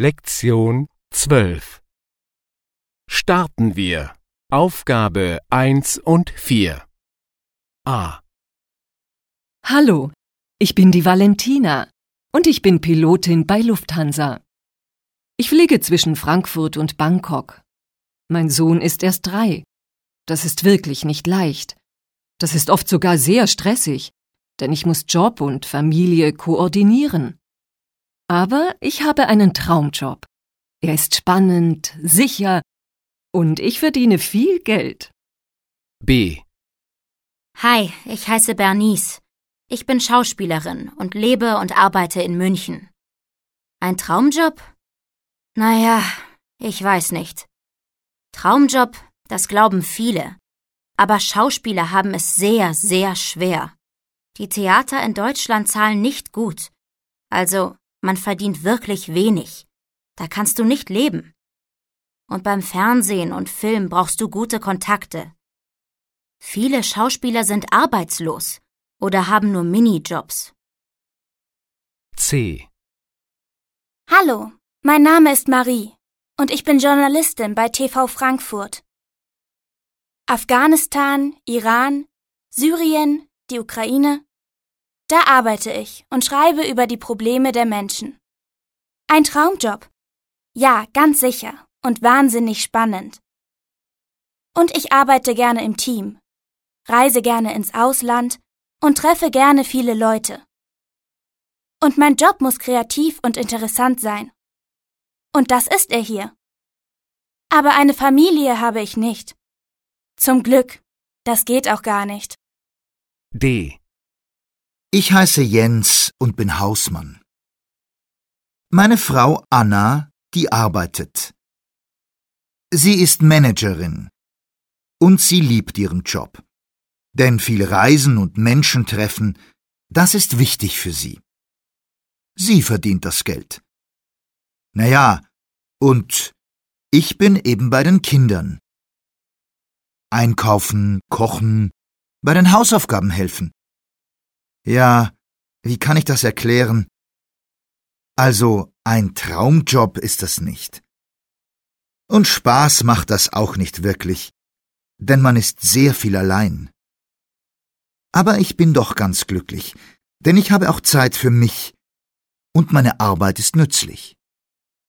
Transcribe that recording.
Lektion 12. Starten wir. Aufgabe 1 und 4. A. Hallo, ich bin die Valentina und ich bin Pilotin bei Lufthansa. Ich fliege zwischen Frankfurt und Bangkok. Mein Sohn ist erst 3. Das ist wirklich nicht leicht. Das ist oft sogar sehr stressig, denn ich muss Job und Familie koordinieren. Aber ich habe einen Traumjob. Er ist spannend, sicher und ich verdiene viel Geld. B. Hi, ich heiße Bernice. Ich bin Schauspielerin und lebe und arbeite in München. Ein Traumjob? Naja, ich weiß nicht. Traumjob, das glauben viele. Aber Schauspieler haben es sehr, sehr schwer. Die Theater in Deutschland zahlen nicht gut. Also, man verdient wirklich wenig. Da kannst du nicht leben. Und beim Fernsehen und Film brauchst du gute Kontakte. Viele Schauspieler sind arbeitslos oder haben nur Minijobs. C. Hallo, mein Name ist Marie und ich bin Journalistin bei TV Frankfurt. Afghanistan, Iran, Syrien, die Ukraine. Da arbeite ich und schreibe über die Probleme der Menschen. Ein Traumjob. Ja, ganz sicher und wahnsinnig spannend. Und ich arbeite gerne im Team, reise gerne ins Ausland und treffe gerne viele Leute. Und mein Job muss kreativ und interessant sein. Und das ist er hier. Aber eine Familie habe ich nicht. Zum Glück, das geht auch gar nicht. D. Ich heiße Jens und bin Hausmann. Meine Frau Anna, die arbeitet. Sie ist Managerin und sie liebt ihren Job. Denn viel Reisen und Menschen treffen, das ist wichtig für sie. Sie verdient das Geld. Naja, und ich bin eben bei den Kindern. Einkaufen, kochen, bei den Hausaufgaben helfen. Ja, wie kann ich das erklären? Also, ein Traumjob ist das nicht. Und Spaß macht das auch nicht wirklich, denn man ist sehr viel allein. Aber ich bin doch ganz glücklich, denn ich habe auch Zeit für mich und meine Arbeit ist nützlich.